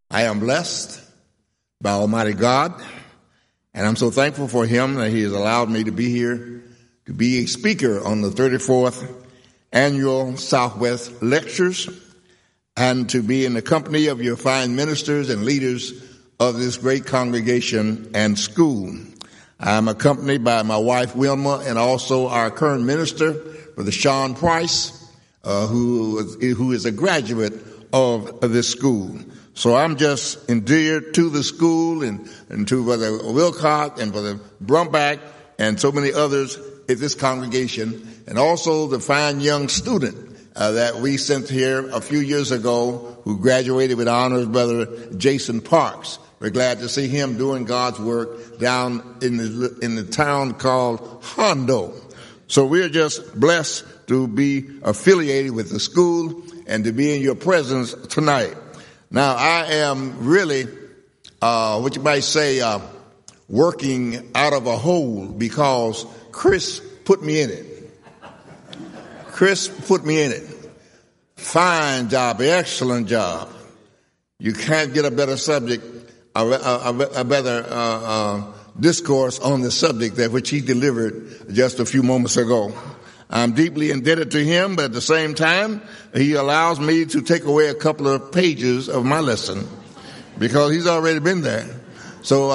I am blessed by Almighty God, and I'm so thankful for Him that He has allowed me to be here, to be a speaker on the 34th Annual Southwest Lectures, and to be in the company of your fine ministers and leaders of this great congregation and school. I'm accompanied by my wife, Wilma, and also our current minister, Brother Sean Price, who is a graduate of this school. So I'm just endeared to the school and to Brother Wilcott and Brother Brumback and so many others at this congregation, and also the fine young student that we sent here a few years ago who graduated with honors, Brother Jason Parks. We're glad to see him doing God's work down in the town called Hondo. So we're just blessed to be affiliated with the school and to be in your presence tonight. Now, I am really, what you might say, working out of a hole because Chris put me in it. Chris put me in it. Fine job, excellent job. You can't get a better subject, a better discourse on the subject that which he delivered just a few moments ago. I'm deeply indebted to him, but at the same time, he allows me to take away a couple of pages of my lesson because he's already been there. So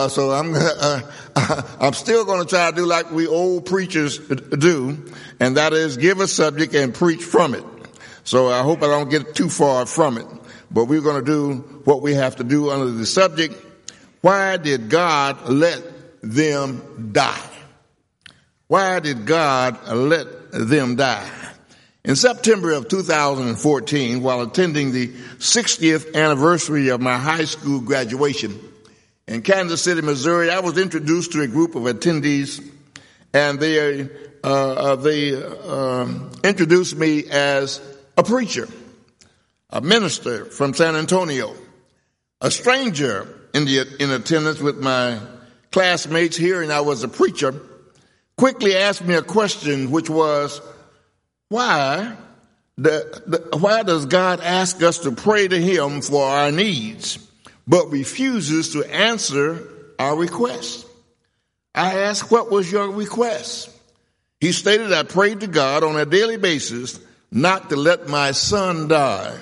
I'm still going to try to do like we old preachers do, and that is give a subject and preach from it. So I hope I don't get too far from it, but we're going to do what we have to do under the subject. Why did God let them die? Why did God let them die? In September of 2014, while attending the 60th anniversary of my high school graduation in Kansas City, Missouri, I was introduced to a group of attendees, and they introduced me as a preacher, a minister from San Antonio, a stranger in attendance with my classmates hearing I was a preacher, quickly asked me a question, which was, why does God ask us to pray to Him for our needs, but refuses to answer our requests? I asked, what was your request? He stated, I prayed to God on a daily basis not to let my son die.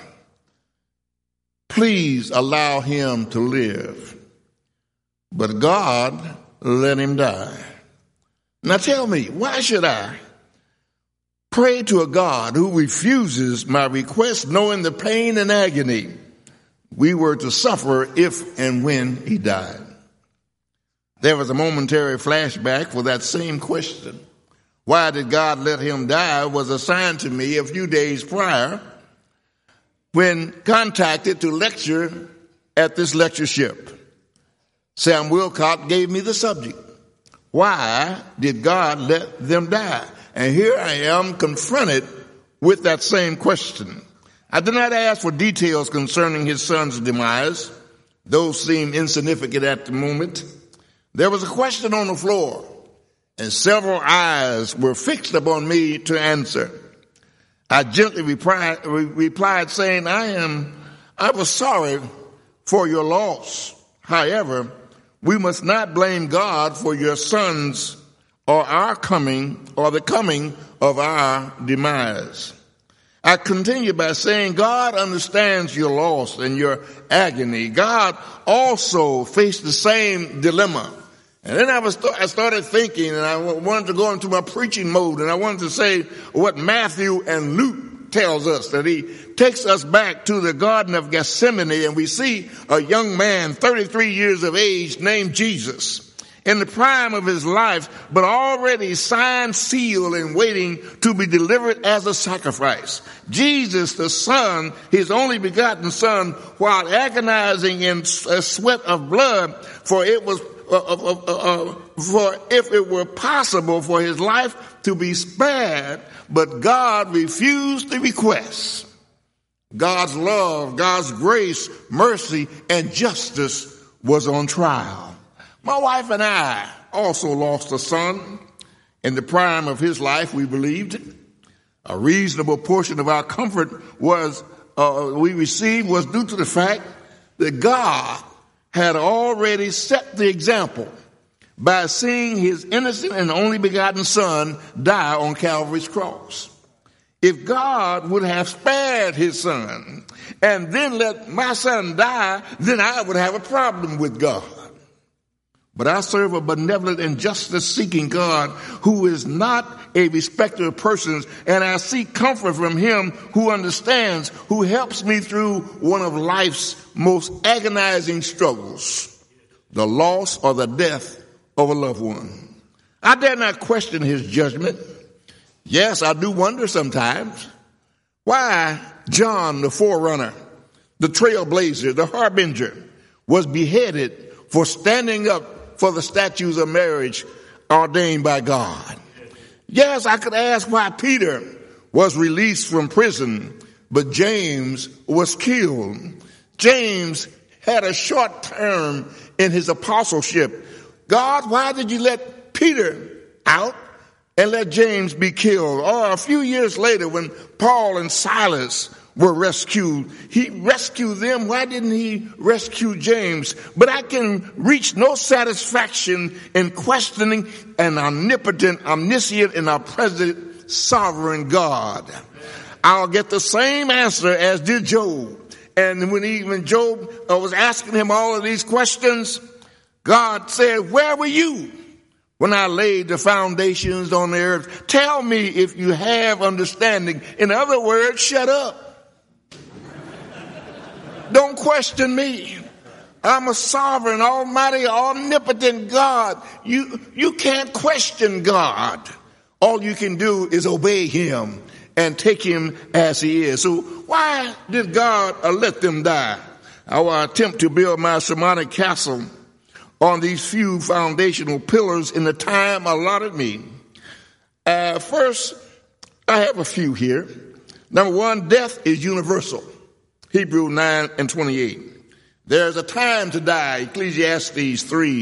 Please allow him to live. But God let him die. Now tell me, why should I pray to a God who refuses my request, knowing the pain and agony we were to suffer if and when he died? There was a momentary flashback for that same question. Why did God let him die was assigned to me a few days prior when contacted to lecture at this lectureship. Sam Wilcott gave me the subject. Why did God let them die? And here I am confronted with that same question. I did not ask for details concerning his son's demise. Those seemed insignificant at the moment. There was a question on the floor, and several eyes were fixed upon me to answer. I gently replied saying, I was sorry for your loss. However, we must not blame God for your sons or our coming or the coming of our demise. I continue by saying God understands your loss and your agony. God also faced the same dilemma. And then I started thinking, and I wanted to go into my preaching mode, and I wanted to say what Matthew and Luke tells us, that he takes us back to the Garden of Gethsemane, and we see a young man, 33 years of age, named Jesus, in the prime of his life, but already signed, sealed, and waiting to be delivered as a sacrifice. Jesus, the Son, his only begotten Son, while agonizing in a sweat of blood, for if it were possible for his life to be spared, but God refused the request. God's love, God's grace, mercy, and justice was on trial. My wife and I also lost a son in the prime of his life, we believed. A reasonable portion of our comfort we received was due to the fact that God had already set the example by seeing his innocent and only begotten son die on Calvary's cross. If God would have spared his son and then let my son die, then I would have a problem with God. But I serve a benevolent and justice-seeking God who is not a respecter of persons, and I seek comfort from him who understands, who helps me through one of life's most agonizing struggles, the loss or the death of a loved one. I dare not question his judgment. Yes, I do wonder sometimes why John, the forerunner, the trailblazer, the harbinger, was beheaded for standing up for the statutes of marriage ordained by God. Yes, I could ask why Peter was released from prison, but James was killed. James had a short term in his apostleship. God, why did you let Peter out and let James be killed? Or a few years later when Paul and Silas were rescued, he rescued them. Why didn't he rescue James? But I can reach no satisfaction in questioning an omnipotent, omniscient, and omnipresent sovereign God. I'll get the same answer as did Job. And when Job was asking him all of these questions, God said, where were you when I laid the foundations on the earth? Tell me if you have understanding. In other words, shut up. Don't question me. I'm a sovereign, almighty, omnipotent God. You can't question God. All you can do is obey him and take him as he is. So why did God let them die? I will attempt to build my sermonic castle on these few foundational pillars in the time allotted me. First, I have a few here. Number one, death is universal. Hebrews 9:28. There's a time to die. Ecclesiastes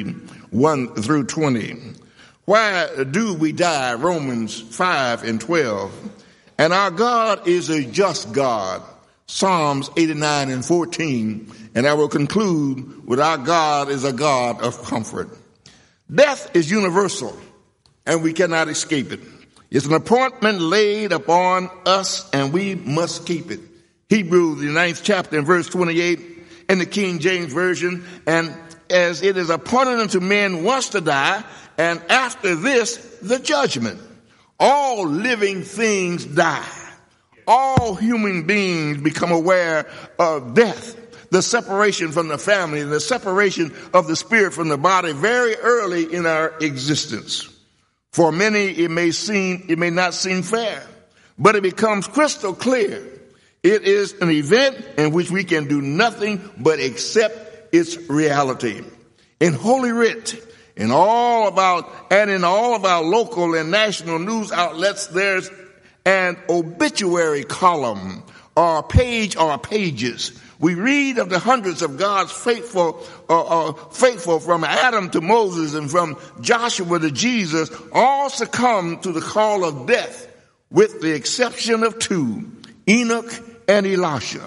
3:1-20. Why do we die? Romans 5:12. And our God is a just God. Psalms 89:14. And I will conclude with our God is a God of comfort. Death is universal, and we cannot escape it. It's an appointment laid upon us, and we must keep it. Hebrews, the 9th chapter, and verse 28 in the King James Version. And as it is appointed unto men once to die, and after this, the judgment. All living things die. All human beings become aware of death, the separation from the family, the separation of the spirit from the body very early in our existence. For many, it may not seem fair, but it becomes crystal clear. It is an event in which we can do nothing but accept its reality. In Holy Writ, in all of our local and national news outlets, there's an obituary column or a page or pages. We read of the hundreds of God's faithful from Adam to Moses and from Joshua to Jesus, all succumbed to the call of death, with the exception of two, Enoch and Elisha.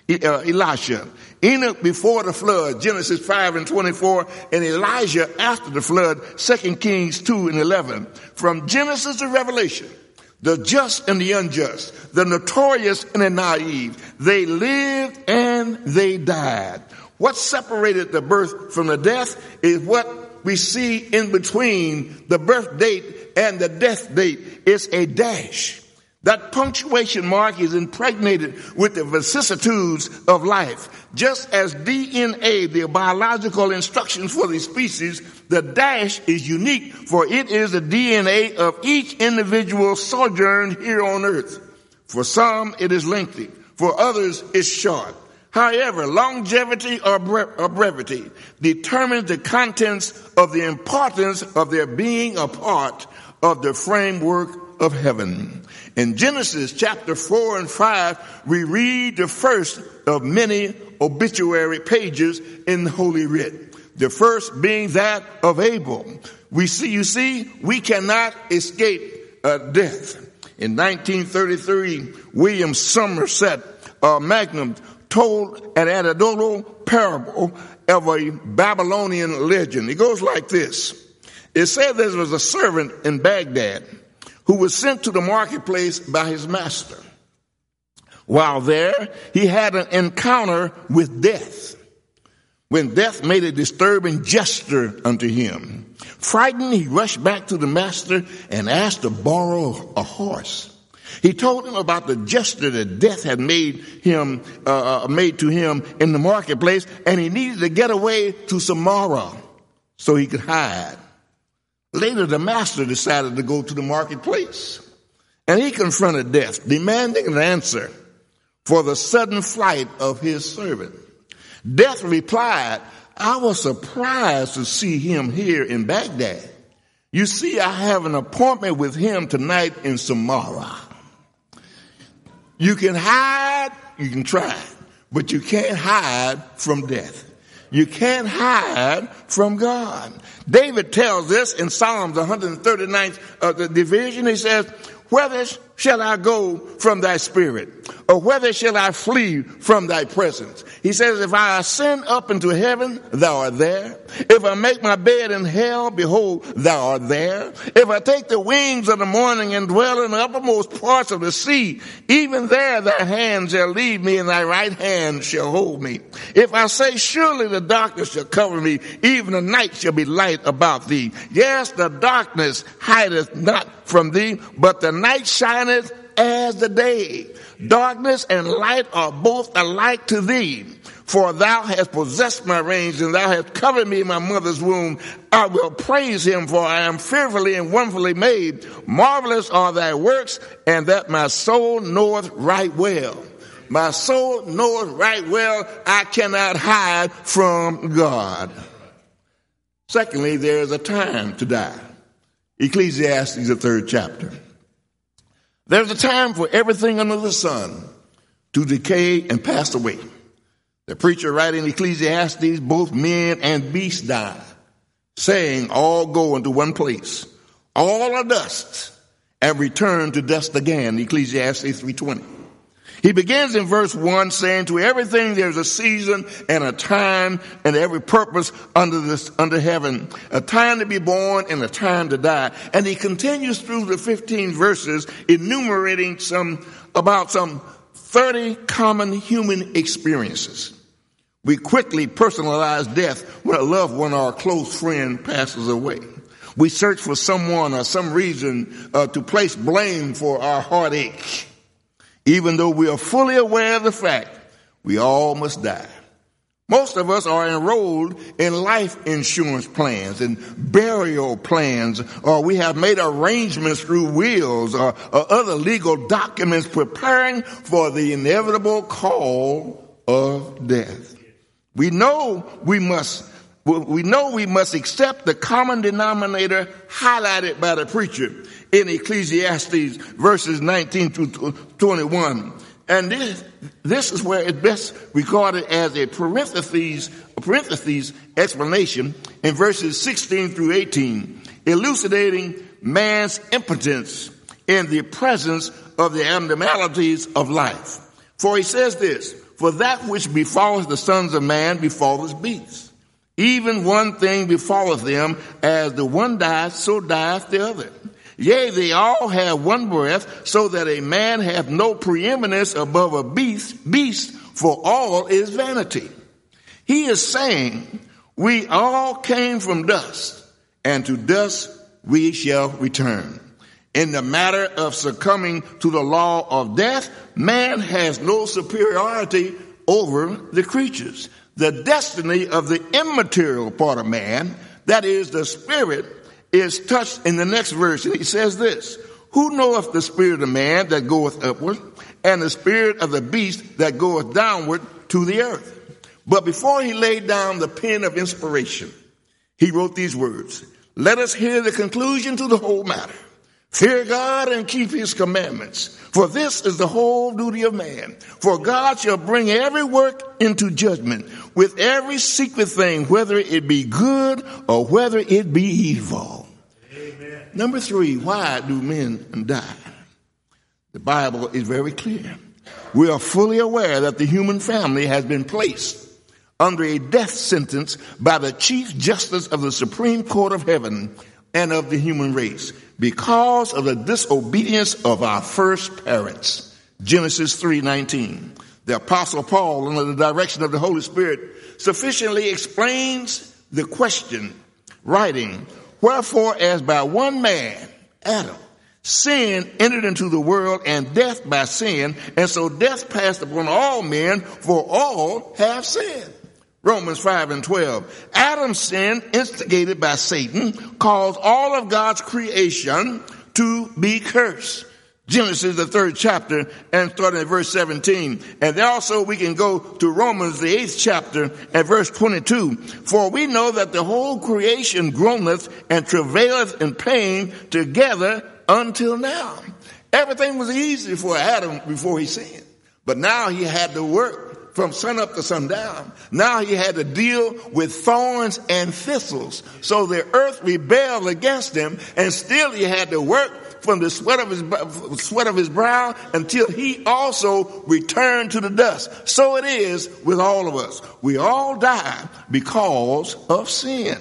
Enoch before the flood, Genesis 5:24, and Elijah after the flood, 2 Kings 2:11. From Genesis to Revelation, the just and the unjust, the notorious and the naive, they lived and they died. What separated the birth from the death is what we see in between the birth date and the death date. It's a dash. That punctuation mark is impregnated with the vicissitudes of life. Just as DNA, the biological instructions for the species, the dash is unique, for it is the DNA of each individual sojourned here on earth. For some, it is lengthy. For others, it's short. However, longevity or brevity determines the contents of the importance of their being a part of the framework of heaven. In Genesis chapter 4 and 5, we read the first of many obituary pages in Holy Writ. The first being that of Abel. We cannot escape death. In 1933, William Somerset Maugham told an anecdotal parable of a Babylonian legend. It goes like this. It said there was a servant in Baghdad who was sent to the marketplace by his master. While there, he had an encounter with death, when death made a disturbing gesture unto him. Frightened, he rushed back to the master and asked to borrow a horse. He told him about the gesture that death had made to him in the marketplace, and he needed to get away to Samarra so he could hide. Later, the master decided to go to the marketplace, and he confronted death, demanding an answer for the sudden flight of his servant. Death replied, I was surprised to see him here in Baghdad. You see, I have an appointment with him tonight in Samarra. You can hide, you can try, but you can't hide from death. You can't hide from God. David tells this in Psalms 139th the division. He says, whether shall I go from thy spirit, or whether shall I flee from thy presence? He says, if I ascend up into heaven, thou art there. If I make my bed in hell, behold, thou art there. If I take the wings of the morning and dwell in the uppermost parts of the sea, even there thy hand shall lead me, and thy right hand shall hold me. If I say, surely the darkness shall cover me, even the night shall be light about thee. Yes, the darkness hideth not from thee, but the night shineth as the day. Darkness and light are both alike to thee. For thou hast possessed my reins, and thou hast covered me in my mother's womb. I will praise him, for I am fearfully and wonderfully made. Marvelous are thy works, and that my soul knoweth right well. My soul knoweth right well, I cannot hide from God. Secondly, there is a time to die. Ecclesiastes, the 3rd chapter. There's a time for everything under the sun to decay and pass away. The preacher writing Ecclesiastes, both men and beasts die, saying, all go into one place. All are dust and return to dust again. Ecclesiastes 3:20. He begins in verse 1 saying, to everything there's a season and a time and every purpose under heaven, a time to be born and a time to die. And he continues through the 15 verses enumerating about some 30 common human experiences. We quickly personalize death when a loved one or a close friend passes away. We search for someone or some reason to place blame for our heartache, even though we are fully aware of the fact we all must die. Most of us are enrolled in life insurance plans and burial plans, or we have made arrangements through wills or other legal documents preparing for the inevitable call of death. We know we must accept the common denominator highlighted by the preacher in Ecclesiastes verses 19 through 21. And this is where it's best regarded as a parentheses explanation in verses 16 through 18, elucidating man's impotence in the presence of the abnormalities of life. For he says this, for that which befalleth the sons of man befalleth beasts. Even one thing befalleth them, as the one dieth, so dieth the other. Yea, they all have one breath, so that a man hath no preeminence above a beast, for all is vanity. He is saying, we all came from dust, and to dust we shall return. In the matter of succumbing to the law of death, man has no superiority over the creatures. The destiny of the immaterial part of man, that is the spirit, is touched in the next verse. And he says this, who knoweth the spirit of man that goeth upward, and the spirit of the beast that goeth downward to the earth? But before he laid down the pen of inspiration, he wrote these words, let us hear the conclusion to the whole matter. Fear God and keep his commandments, for this is the whole duty of man. For God shall bring every work into judgment with every secret thing, whether it be good or whether it be evil. Amen. Number 3, why do men die? The Bible is very clear. we are fully aware that the human family has been placed under a death sentence by the Chief Justice of the Supreme Court of Heaven and of the human race because of the disobedience of our first parents. Genesis 3:19. The Apostle Paul, under the direction of the Holy Spirit, sufficiently explains the question, writing, "Wherefore, as by one man, Adam, sin entered into the world, and death by sin, and so death passed upon all men, for all have sinned." Romans 5:12. Adam's sin, instigated by Satan, caused all of God's creation to be cursed. Genesis, the 3rd chapter, and starting at verse 17. And there also we can go to Romans, the 8th chapter, at verse 22. "For we know that the whole creation groaneth and travaileth in pain together until now." Everything was easy for Adam before he sinned. But now he had to work from sun up to sundown. Now he had to deal with thorns and thistles. So the earth rebelled against him, and still he had to work from the sweat of his brow until he also returned to the dust. So it is with all of us. We all die because of sin.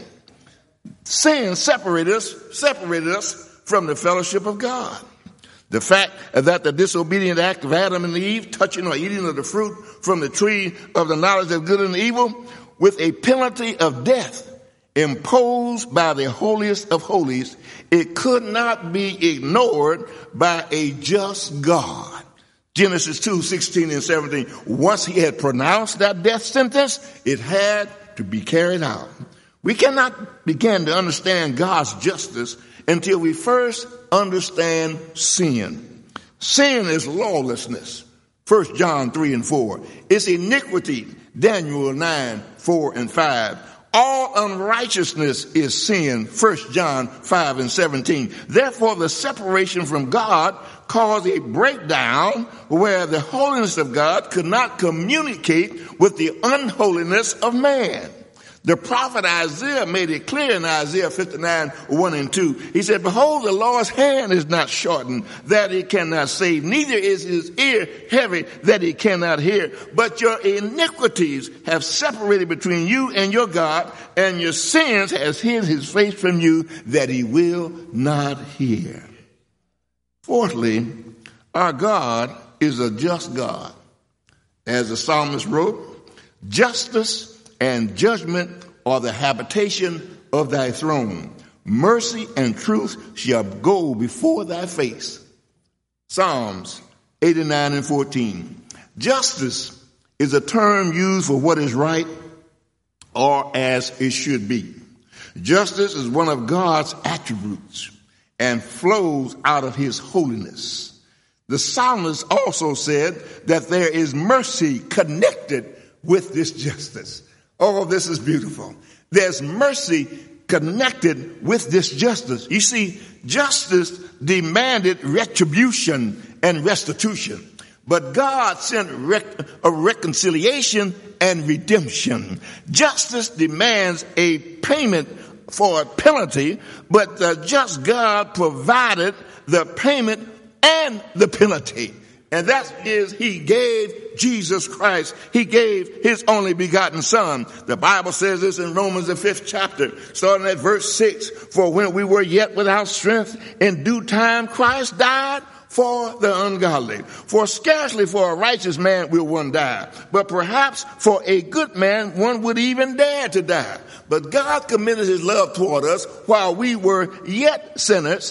Sin separated us from the fellowship of God. The fact that the disobedient act of Adam and Eve, touching or eating of the fruit from the tree of the knowledge of good and evil, with a penalty of death imposed by the holiest of holies, it could not be ignored by a just God. Genesis 2:16 and 17. Once he had pronounced that death sentence, it had to be carried out. We cannot begin to understand God's justice until we first understand sin. Sin is lawlessness. 1 John 3 and 4. It's iniquity. Daniel 9, 4 and 5. All unrighteousness is sin. 1 John 5 and 17. Therefore, the separation from God caused a breakdown where the holiness of God could not communicate with the unholiness of man. The prophet Isaiah made it clear in Isaiah 59, 1 and 2. He said, "Behold, the Lord's hand is not shortened, that he cannot save, neither is his ear heavy, that he cannot hear. But your iniquities have separated between you and your God, and your sins has hid his face from you, that he will not hear." Fourthly, our God is a just God. As the psalmist wrote, "Justice and judgment are the habitation of thy throne. Mercy and truth shall go before thy face." Psalms 89 and 14. Justice is a term used for what is right or as it should be. Justice is one of God's attributes and flows out of his holiness. The psalmist also said that there is mercy connected with this justice. Oh, this is beautiful. There's mercy connected with this justice. You see, justice demanded retribution and restitution. But God sent a reconciliation and redemption. Justice demands a payment for a penalty, but the just God provided the payment and the penalty. And that is, he gave Jesus Christ. He gave his only begotten son. The Bible says this in Romans, the 5th chapter, starting at verse 6. "For when we were yet without strength, in due time Christ died for the ungodly. For scarcely for a righteous man will one die, but perhaps for a good man one would even dare to die. But God commended his love toward us while we were yet sinners.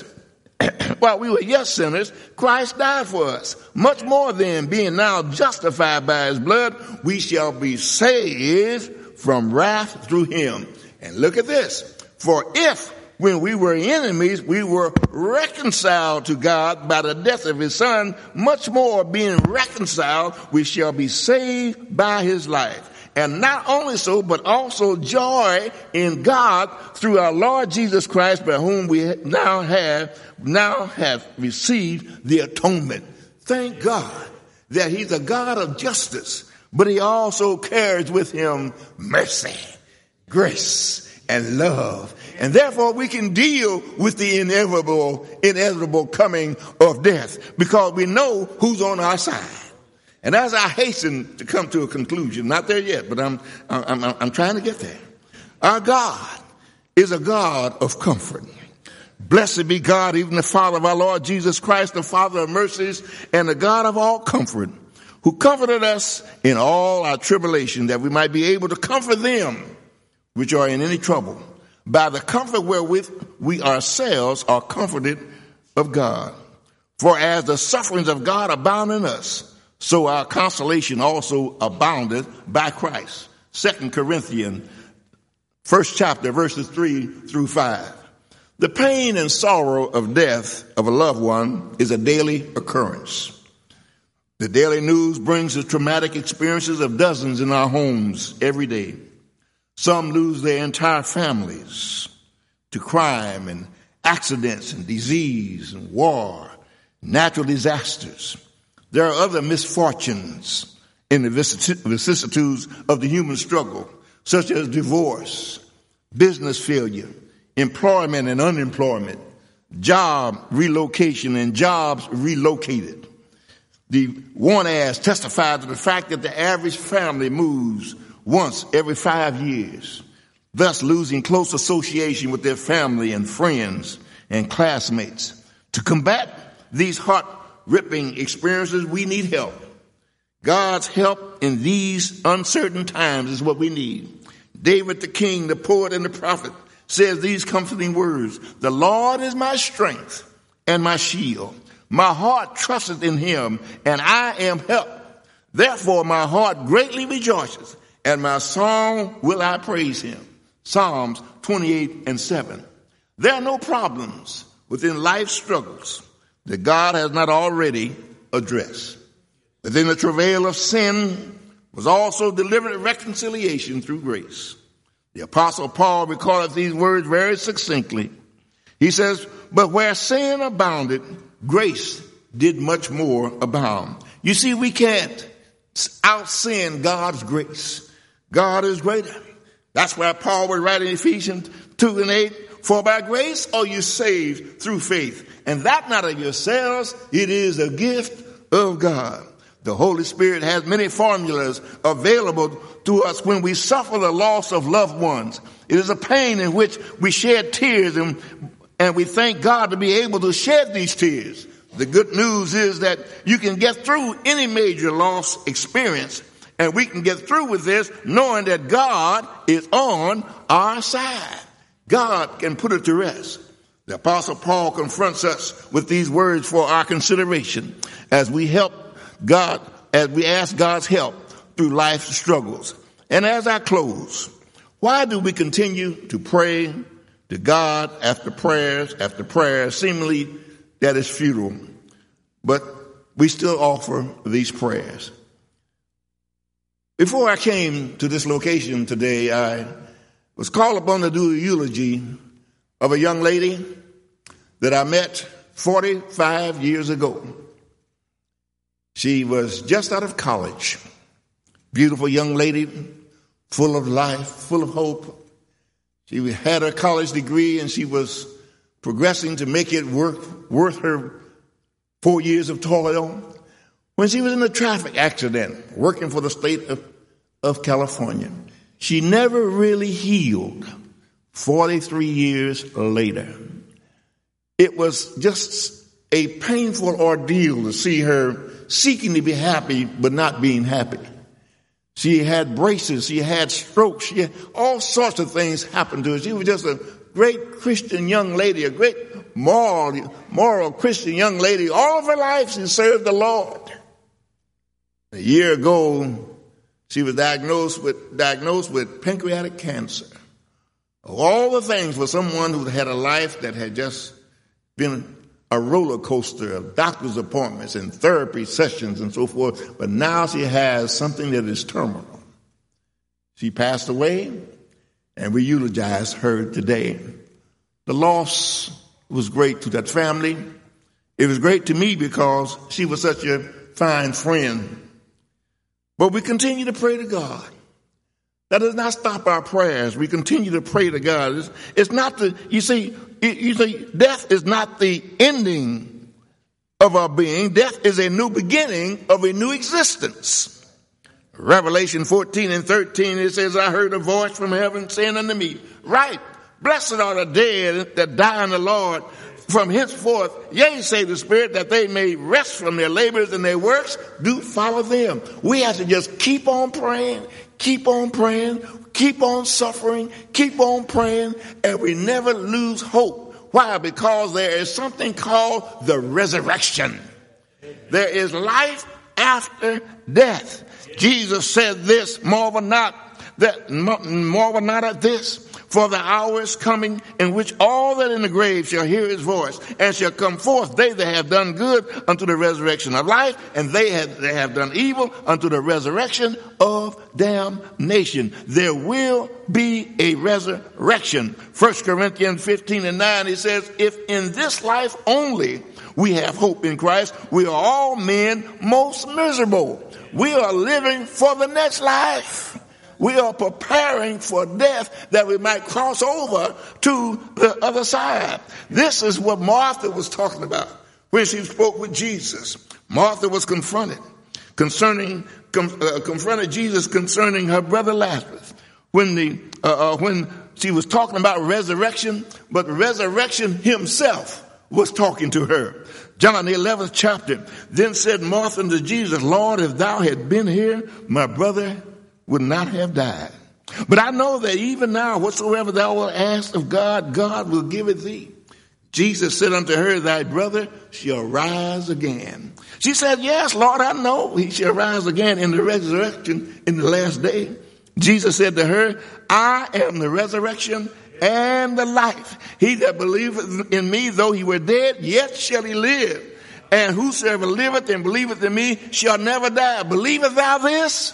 Christ died for us. Much more then, being now justified by his blood, we shall be saved from wrath through him." And look at this. "For if, when we were enemies, we were reconciled to God by the death of his son, much more being reconciled, we shall be saved by his life. And not only so, but also joy in God through our Lord Jesus Christ, by whom we now have received the atonement." Thank God that he's a God of justice, but he also carries with him mercy, grace, and love. And therefore we can deal with the inevitable coming of death, because we know who's on our side. And as I hasten to come to a conclusion, not there yet, but I'm trying to get there. Our God is a God of comfort. Blessed be God, even the Father of our Lord Jesus Christ, the Father of mercies and the God of all comfort, who comforted us in all our tribulation, that we might be able to comfort them which are in any trouble, by the comfort wherewith we ourselves are comforted of God. For as the sufferings of God abound in us, so our consolation also aboundeth by Christ. 2 Corinthians, 1st chapter, verses 3 through 5. The pain and sorrow of death of a loved one is a daily occurrence. The daily news brings the traumatic experiences of dozens in our homes every day. Some lose their entire families to crime and accidents and disease and war, natural disasters. There are other misfortunes in the vicissitudes of the human struggle, such as divorce, business failure, employment and unemployment, job relocation and jobs relocated. The one as testified to the fact that the average family moves once every 5 years, thus losing close association with their family and friends and classmates. To combat these heart-ripping experiences, we need help. God's help in these uncertain times is what we need. David the king, the poet and the prophet, says these comforting words: the Lord is my strength and my shield. My heart trusteth in him, and I am helped. Therefore my heart greatly rejoices, and my song will I praise him. Psalms 28:7. There are no problems within life's struggles that God has not already addressed. Within the travail of sin was also delivered reconciliation through grace. The Apostle Paul recorded these words very succinctly. He says, but where sin abounded, grace did much more abound. You see, we can't out-sin God's grace. God is greater. That's why Paul would write in Ephesians 2:8, for by grace are you saved through faith, and that not of yourselves, it is a gift of God. The Holy Spirit has many formulas available to us when we suffer the loss of loved ones. It is a pain in which we shed tears, and we thank God to be able to shed these tears. The good news is that you can get through any major loss experience, and we can get through with this knowing that God is on our side. God can put it to rest. The Apostle Paul confronts us with these words for our consideration as we ask God's help through life's struggles. And as I close, why do we continue to pray to God after prayers, seemingly that is futile, but we still offer these prayers? Before I came to this location today, I was called upon to do a eulogy of a young lady that I met 45 years ago. She was just out of college. Beautiful young lady, full of life, full of hope. She had her college degree and she was progressing to make it worth her 4 years of toil. When she was in a traffic accident, working for the state of California, she never really healed 43 years later. It was just a painful ordeal to see her seeking to be happy, but not being happy. She had braces, she had strokes, she had all sorts of things happen to her. She was just a great Christian young lady, a great moral Christian young lady. All of her life she served the Lord. A year ago, she was diagnosed with pancreatic cancer. Of all the things for someone who had a life that had just been a roller coaster of doctor's appointments and therapy sessions and so forth, but now she has something that is terminal. She passed away, and we eulogize her today. The loss was great to that family. It was great to me because she was such a fine friend. But we continue to pray to God. That does not stop our prayers. We continue to pray to God. It's not you see, death is not the ending of our being. Death is a new beginning of a new existence. Revelation 14:13, it says, I heard a voice from heaven saying unto me, Right, blessed are the dead that die in the Lord from henceforth, yea, say the Spirit, that they may rest from their labors, and their works do follow them. We have to just keep on praying, keep on suffering, keep on praying, and we never lose hope. Why? Because there is something called the resurrection. There is life after death. Jesus said this, marvel not at this, for the hour is coming in which all that in the grave shall hear his voice, and shall come forth, they that have done good unto the resurrection of life, and they have done evil unto the resurrection of damnation. There will be a resurrection. 1 Corinthians 15:9, it says, if in this life only we have hope in Christ, we are all men most miserable. We are living for the next life. We are preparing for death that we might cross over to the other side. This is what Martha was talking about when she spoke with Jesus. Martha was confronted Jesus concerning her brother Lazarus when she was talking about resurrection, but resurrection himself was talking to her. John the 11th chapter. Then said Martha unto Jesus, Lord, if thou had been here, my brother would not have died. But I know that even now, whatsoever thou wilt ask of God, God will give it thee. Jesus said unto her, thy brother shall rise again. She said, yes, Lord, I know he shall rise again in the resurrection in the last day. Jesus said to her, I am the resurrection and the life. He that believeth in me, though he were dead, yet shall he live. And whosoever liveth and believeth in me shall never die. Believest thou this?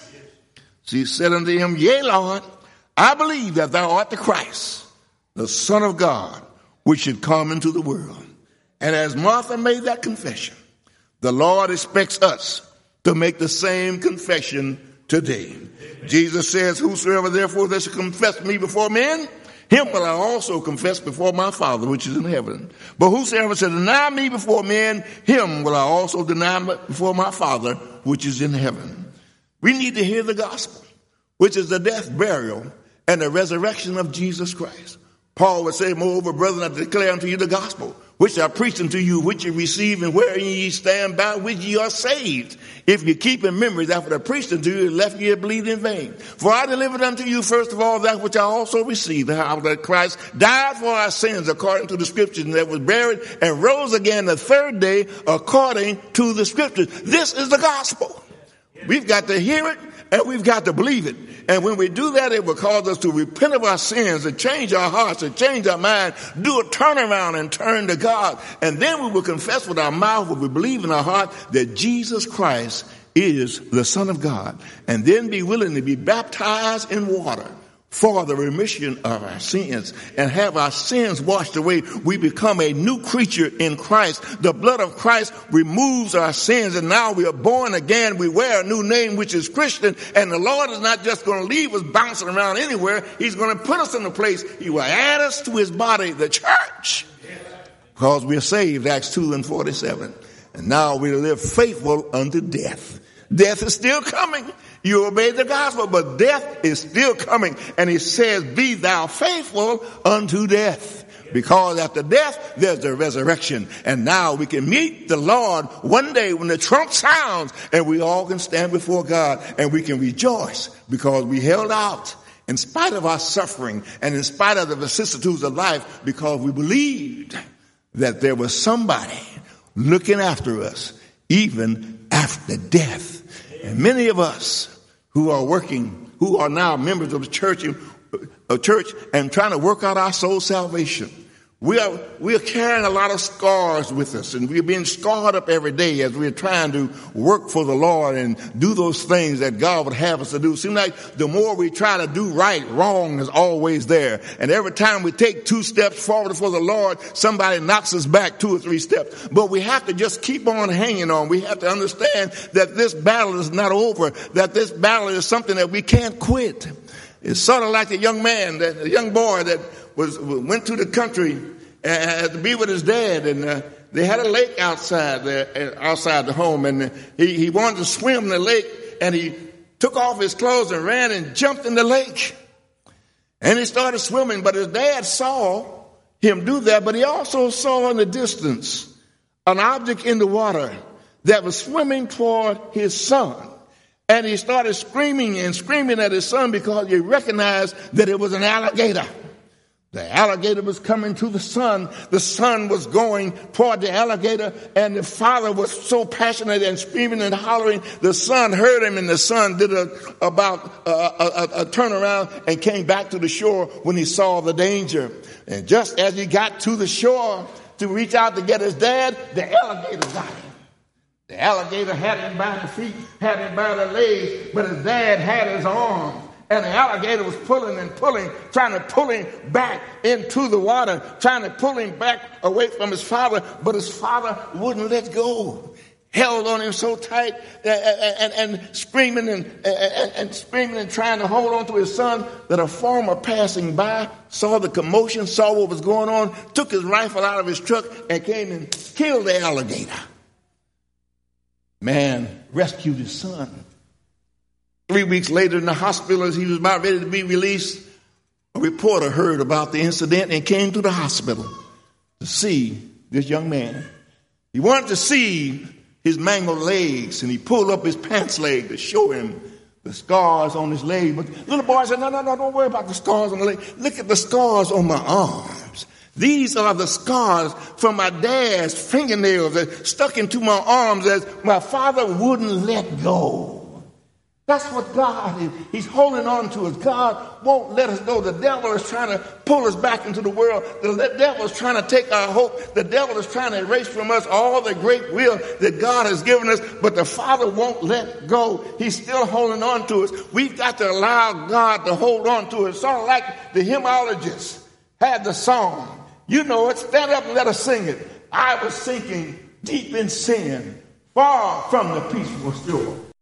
She said unto him, yea, Lord, I believe that thou art the Christ, the Son of God, which should come into the world. And as Martha made that confession, the Lord expects us to make the same confession today. Jesus says, whosoever therefore that shall confess me before men, him will I also confess before my Father which is in heaven. But whosoever shall deny me before men, him will I also deny before my Father which is in heaven. We need to hear the gospel, which is the death, burial, and the resurrection of Jesus Christ. Paul would say, moreover, brethren, I declare unto you the gospel, which I preach unto you, which you receive, and wherein ye stand, by which ye are saved. If you keep in memory that what I preached unto you, left ye believed in vain. For I delivered unto you, first of all, that which I also received, how that Christ died for our sins according to the scriptures, and that was buried, and rose again the third day according to the scriptures. This is the gospel. We've got to hear it, and we've got to believe it. And when we do that, it will cause us to repent of our sins, to change our hearts, to change our mind, do a turnaround and turn to God. And then we will confess with our mouth, what we believe in our heart, that Jesus Christ is the Son of God. And then be willing to be baptized in water for the remission of our sins and have our sins washed away. We become a new creature in Christ. The blood of Christ removes our sins, and now we are born again. We wear a new name, which is Christian, and the Lord is not just going to leave us bouncing around anywhere. He's going to put us in a place. He will add us to his body, the church, because we are saved, Acts 2:47. And now we live faithful unto death. Death is still coming. You obeyed the gospel, but death is still coming. And he says, be thou faithful unto death. Because after death, there's the resurrection. And now we can meet the Lord one day when the trump sounds, and we all can stand before God, and we can rejoice because we held out in spite of our suffering and in spite of the vicissitudes of life, because we believed that there was somebody looking after us even after death. And many of us who are working, who are now members of the church and trying to work out our soul salvation, we are carrying a lot of scars with us, and we're being scarred up every day as we're trying to work for the Lord and do those things that God would have us to do. It seems like the more we try to do right, wrong is always there. And every time we take 2 steps forward for the Lord, somebody knocks us back 2 or 3 steps. But we have to just keep on hanging on. We have to understand that this battle is not over, that this battle is something that we can't quit. It's sort of like a young boy that went to the country to be with his dad, and they had a lake outside the home, and he wanted to swim in the lake, and he took off his clothes and ran and jumped in the lake. And he started swimming, but his dad saw him do that, but he also saw in the distance an object in the water that was swimming toward his son. And he started screaming and screaming at his son because he recognized that it was an alligator. The alligator was coming to the son. The son was going toward the alligator, and the father was so passionate and screaming and hollering. The son heard him, and the son did a turnaround and came back to the shore when he saw the danger. And just as he got to the shore to reach out to get his dad, the alligator got him. The alligator had him by the feet, had him by the legs, but his dad had his arms. And the alligator was pulling and pulling, trying to pull him back into the water, trying to pull him back away from his father, but his father wouldn't let go. Held on him so tight and screaming and screaming and trying to hold on to his son, that a farmer passing by saw the commotion, saw what was going on, took his rifle out of his truck and came and killed the alligator. Man rescued his son. 3 weeks later in the hospital, as he was about ready to be released, a reporter heard about the incident and came to the hospital to see this young man. He wanted to see his mangled legs, and he pulled up his pants leg to show him the scars on his leg. But the little boy said, no, don't worry about the scars on the leg. Look at the scars on my arms. These are the scars from my dad's fingernails that stuck into my arms as my father wouldn't let go. That's what God is. He's holding on to us. God won't let us go. The devil is trying to pull us back into the world. The devil is trying to take our hope. The devil is trying to erase from us all the great will that God has given us. But the Father won't let go. He's still holding on to us. We've got to allow God to hold on to us. Sort of like the hymnologists had the song. You know it. Stand up and let us sing it. I was sinking deep in sin, far from the peaceful shore.